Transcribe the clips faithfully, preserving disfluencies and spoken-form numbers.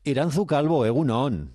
Iranzu Calvo, Egunon.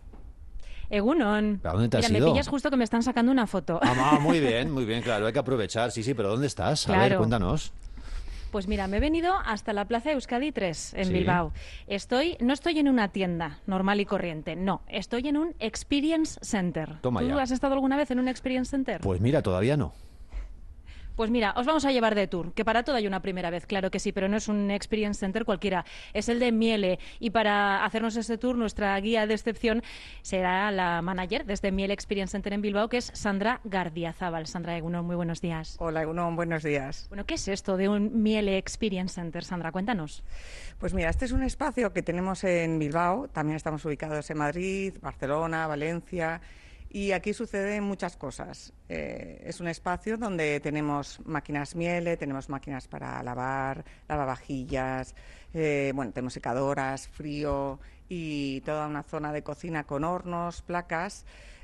Egunon. ¿A dónde te has Mira, ido? me pillas justo que me están sacando una foto. Ah, muy bien, muy bien, claro, hay que aprovechar. Sí, sí, pero ¿dónde estás? A ver, Claro. cuéntanos. Pues mira, me he venido hasta la Plaza Euskadi tres, en Sí. Bilbao. Estoy, no estoy en una tienda normal y corriente, no. Estoy en un Experience Center. Toma ¿Tú ya. has estado alguna vez en un Experience Center? Pues mira, todavía no. Pues mira, os vamos a llevar de tour, que para todo hay una primera vez, claro que sí, pero no es un Experience Center cualquiera, es el de Miele. Y para hacernos este tour, nuestra guía de excepción será la manager de este Miele Experience Center en Bilbao, que es Sandra Gardiazabal. Sandra Egunon, muy buenos días. Hola, Egunon, buenos días. Bueno, ¿qué es esto de un Miele Experience Center, Sandra? Cuéntanos. Pues mira, este es un espacio que tenemos en Bilbao, también estamos ubicados en Madrid, Barcelona, Valencia. Y aquí suceden muchas cosas. Eh, es un espacio donde tenemos máquinas Miele, tenemos máquinas para lavar, lavavajillas, eh, bueno, tenemos secadoras, frío y toda una zona de cocina con hornos, placas,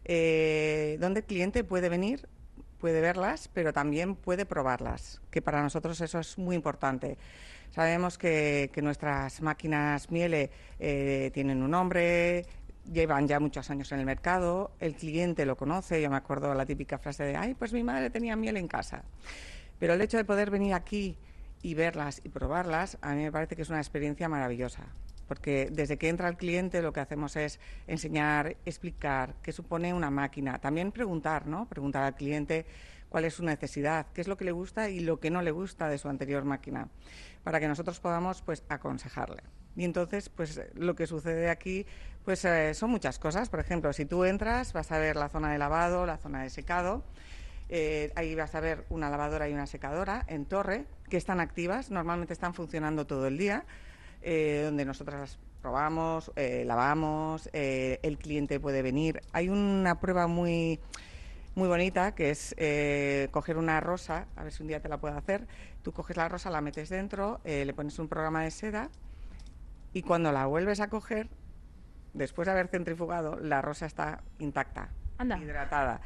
eh, donde el cliente puede venir, puede verlas, pero también puede probarlas, que para nosotros eso es muy importante. Sabemos que, que nuestras máquinas Miele eh, tienen un nombre, llevan ya muchos años en el mercado, el cliente lo conoce. Yo me acuerdo la típica frase de, ay, pues mi madre tenía miel en casa. Pero el hecho de poder venir aquí y verlas y probarlas, a mí me parece que es una experiencia maravillosa. Porque desde que entra el cliente lo que hacemos es enseñar, explicar qué supone una máquina. También preguntar, ¿no? Preguntar al cliente cuál es su necesidad, qué es lo que le gusta y lo que no le gusta de su anterior máquina, para que nosotros podamos, pues, aconsejarle. Y entonces, pues, lo que sucede aquí, pues, eh, son muchas cosas. Por ejemplo, si tú entras, vas a ver la zona de lavado, la zona de secado. Eh, ahí vas a ver una lavadora y una secadora en torre, que están activas, normalmente están funcionando todo el día, eh, donde nosotras las probamos, eh, lavamos, eh, el cliente puede venir. Hay una prueba muy... muy bonita, que es eh, coger una rosa, a ver si un día te la puedo hacer. Tú coges la rosa, la metes dentro, eh, le pones un programa de seda y cuando la vuelves a coger, después de haber centrifugado, la rosa está intacta, Anda. hidratada.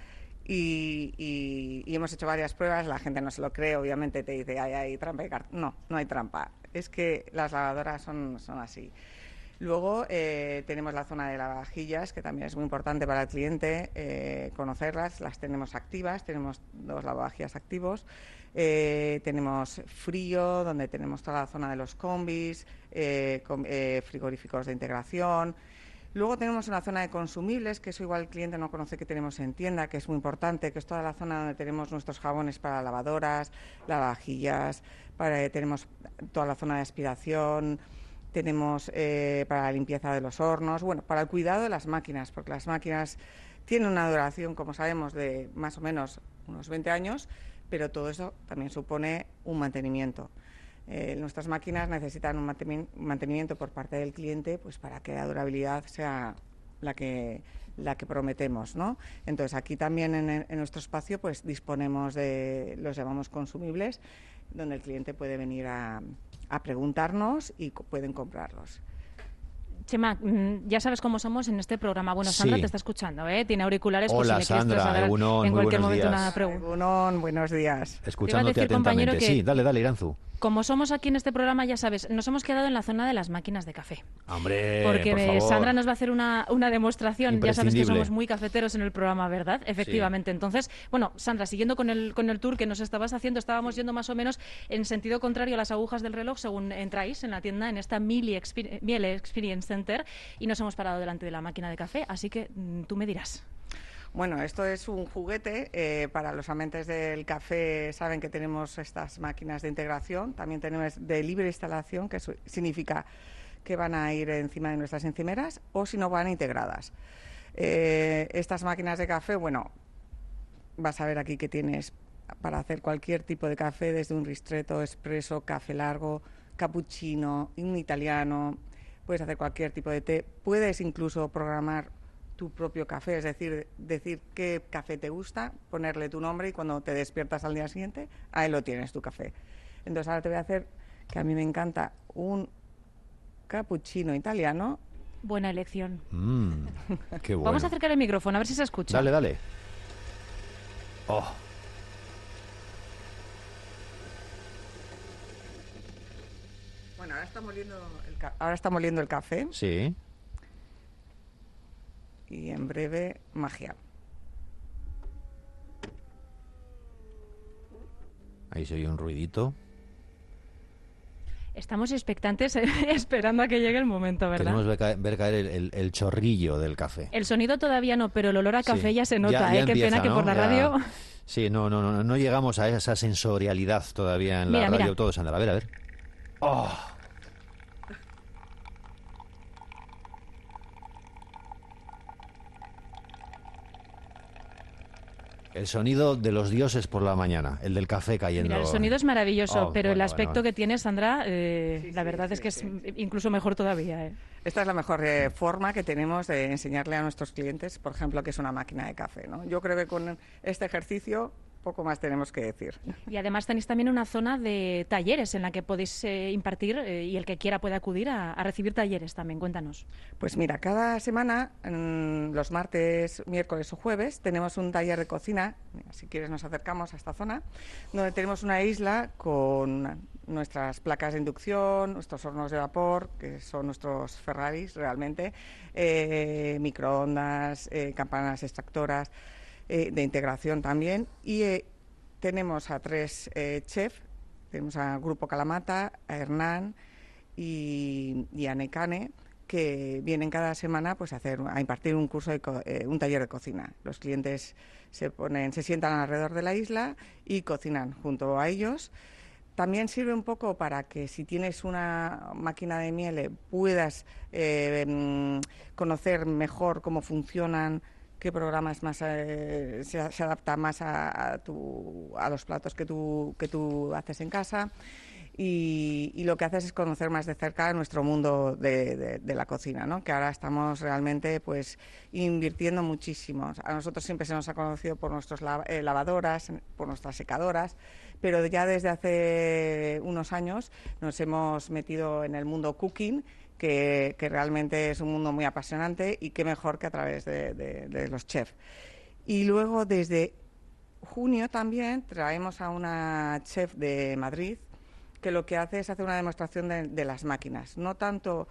Y, y, y hemos hecho varias pruebas, la gente no se lo cree, obviamente te dice, ay, hay trampa. No, no hay trampa, es que las lavadoras son, son así. Luego eh, tenemos la zona de lavavajillas, que también es muy importante para el cliente eh, conocerlas. Las tenemos activas, tenemos dos lavavajillas activos. Eh, tenemos frío, donde tenemos toda la zona de los combis, eh, com, eh, frigoríficos de integración. Luego tenemos una zona de consumibles, que eso igual el cliente no conoce que tenemos en tienda, que es muy importante, que es toda la zona donde tenemos nuestros jabones para lavadoras, lavavajillas, para, eh, tenemos toda la zona de aspiración. Tenemos eh, para la limpieza de los hornos, bueno, para el cuidado de las máquinas, porque las máquinas tienen una duración, como sabemos, de más o menos unos veinte años, pero todo eso también supone un mantenimiento. Eh, nuestras máquinas necesitan un mantenimiento por parte del cliente, pues para que la durabilidad sea la que, la que prometemos, ¿no? Entonces, aquí también en, en nuestro espacio, pues disponemos de, los llamamos consumibles, donde el cliente puede venir a... a preguntarnos y co- pueden comprarlos. Chema, ya sabes cómo somos en este programa. Bueno, Sandra Sí. te está escuchando, ¿eh? Tiene auriculares. Hola, por si le quieres Sandra, trasladar Egunon, en muy cualquier buenos momento días. una pregunta. Egunon, buenos días. Escuchándote decir, compañero, atentamente. que- Sí, dale, dale, Iranzu. Como somos aquí en este programa, ya sabes, nos hemos quedado en la zona de las máquinas de café. Hombre, Porque por eh, favor. Sandra nos va a hacer una, una demostración. Ya sabes que Imprescindible. somos muy cafeteros en el programa, ¿verdad? Efectivamente. Entonces, bueno, Sandra, siguiendo con el, con el tour que nos estabas haciendo, estábamos yendo más o menos en sentido contrario a las agujas del reloj según entráis en la tienda, en esta Miele Exper- Miele Experience Center, y nos hemos parado delante de la máquina de café, así que mm, tú me dirás. Bueno, esto es un juguete. Eh, para los amantes del café saben que tenemos estas máquinas de integración. También tenemos de libre instalación, que su- significa que van a ir encima de nuestras encimeras o si no van integradas. Eh, estas máquinas de café, bueno, vas a ver aquí que tienes para hacer cualquier tipo de café, desde un ristretto, espresso, café largo, cappuccino, un italiano. Puedes hacer cualquier tipo de té. Puedes incluso programar tu propio café, es decir, decir qué café te gusta, ponerle tu nombre y cuando te despiertas al día siguiente, ahí lo tienes, tu café. Entonces ahora te voy a hacer, que a mí me encanta, un cappuccino italiano. Buena elección. Mm, qué bueno. Vamos a acercar el micrófono, a ver si se escucha. Dale, dale. Oh, Bueno, ahora está moliendo el, ca- ahora está moliendo el café. sí. y en breve magia. Ahí se oye un ruidito. Estamos expectantes eh, esperando a que llegue el momento, ¿verdad? Queremos ver caer, ver caer el, el, el chorrillo del café. El sonido todavía no, pero el olor a café Sí. ya se nota, Ya- ya ¿eh? Qué empieza, pena que ¿no? por la Ya- radio... Sí, no, no, no, no llegamos a esa sensorialidad todavía en la Mira, radio. mira. Todos, Sandra. A ver, a ver. ¡Oh! El sonido de los dioses por la mañana, el del café cayendo. Mira, el sonido es maravilloso, Oh, pero el bueno, aspecto bueno. que tiene, Sandra, eh, Sí, la sí, verdad sí, es que sí. es incluso mejor todavía. ¿eh? Esta es la mejor eh, forma que tenemos de enseñarle a nuestros clientes, por ejemplo, que es una máquina de café, ¿no? Yo creo que con este ejercicio poco más tenemos que decir. Y además tenéis también una zona de talleres en la que podéis eh, impartir eh, y el que quiera puede acudir a, a recibir talleres también. Cuéntanos. Pues mira, cada semana, mm, los martes, miércoles o jueves, tenemos un taller de cocina. Mira, si quieres nos acercamos a esta zona, donde tenemos una isla con nuestras placas de inducción, nuestros hornos de vapor, que son nuestros Ferraris realmente, eh, microondas, eh, campanas extractoras, eh, de integración también. Y eh, tenemos a tres eh, chefs, tenemos a Grupo Kalamata, a Hernán y, y a Nekane, que vienen cada semana pues a hacer a impartir un curso de co- eh, un taller de cocina. Los clientes se ponen se sientan alrededor de la isla y cocinan junto a ellos. También sirve un poco para que si tienes una máquina de miele puedas eh, mm, conocer mejor cómo funcionan, qué programas más eh, se, se adapta más a, a, tu, a los platos que tú, que tú haces en casa. Y, y lo que haces es conocer más de cerca nuestro mundo de, de, de la cocina, ¿no? Que ahora estamos realmente pues invirtiendo muchísimo. A nosotros siempre se nos ha conocido por nuestras lav eh, lavadoras, por nuestras secadoras, pero ya desde hace unos años nos hemos metido en el mundo cooking, que, que realmente es un mundo muy apasionante y qué mejor que a través de, de, de los chefs. Y luego desde junio también traemos a una chef de Madrid, que lo que hace es hacer una demostración de, de las máquinas, no tanto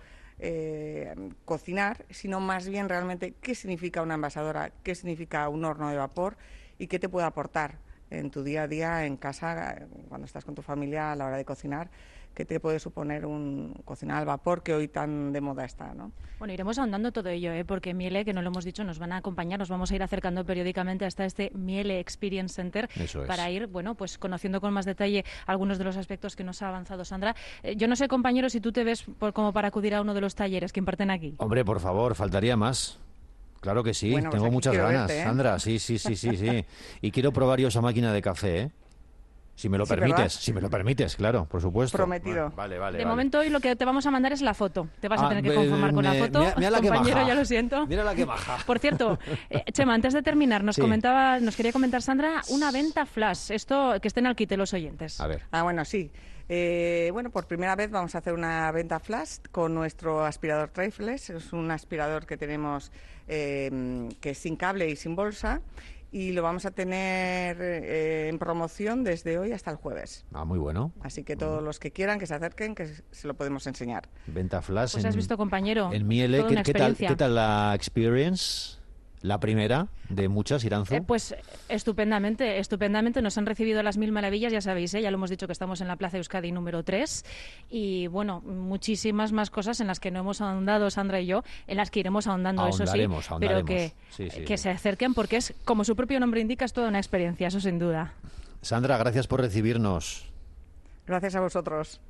eh, cocinar, sino más bien realmente qué significa una envasadora, qué significa un horno de vapor y qué te puede aportar en tu día a día en casa, cuando estás con tu familia a la hora de cocinar, qué te puede suponer un cocinar al vapor que hoy tan de moda está, ¿no? Bueno, iremos ahondando todo ello, ¿eh? Porque Miele, que no lo hemos dicho, nos van a acompañar, nos vamos a ir acercando periódicamente hasta este Miele Experience Center. Eso es. Para ir, bueno, pues conociendo con más detalle algunos de los aspectos que nos ha avanzado Sandra. Eh, yo no sé, compañero, si tú te ves por, como para acudir a uno de los talleres que imparten aquí. Hombre, por favor, faltaría más. Claro que sí, Bueno, pues tengo aquí muchas quiero ganas, verte, ¿eh? Sandra. Sí, sí, sí, sí, sí. Y quiero probar yo esa máquina de café, ¿eh? Si me lo Sí, permites, ¿verdad? si me lo permites, claro, por supuesto. Prometido. Vale, vale, De vale. momento hoy lo que te vamos a mandar es la foto. Te vas a Ah, tener que ve- conformar con la me- foto. mira- mira la que Compañero, maja. ya lo siento. Mira la que maja. Por cierto, eh, Chema, antes de terminar, nos Sí. comentaba, nos quería comentar Sandra, una venta flash. Esto que estén al quite los oyentes. A ver. Ah, bueno, sí. Eh, bueno, por primera vez vamos a hacer una venta flash con nuestro aspirador Trifles. Es un aspirador que tenemos eh, que es sin cable y sin bolsa. Y lo vamos a tener eh, en promoción desde hoy hasta el jueves. Ah, muy bueno. Así que todos los que quieran que se acerquen, que se lo podemos enseñar. Venta flash Pues en, has visto, compañero, en Miele. toda ¿Qué, una qué tal, experiencia. ¿Qué tal la experience? La primera de muchas, Iranzu. Eh, pues estupendamente, estupendamente. Nos han recibido las mil maravillas, ya sabéis, ¿eh? Ya lo hemos dicho que estamos en la Plaza Euskadi número tres. Y bueno, muchísimas más cosas en las que no hemos ahondado, Sandra y yo, en las que iremos ahondando, eso sí. Ahondaremos, Pero ahondaremos. que, Sí, sí, que sí. se acerquen porque es, como su propio nombre indica, es toda una experiencia, eso sin duda. Sandra, gracias por recibirnos. Gracias a vosotros.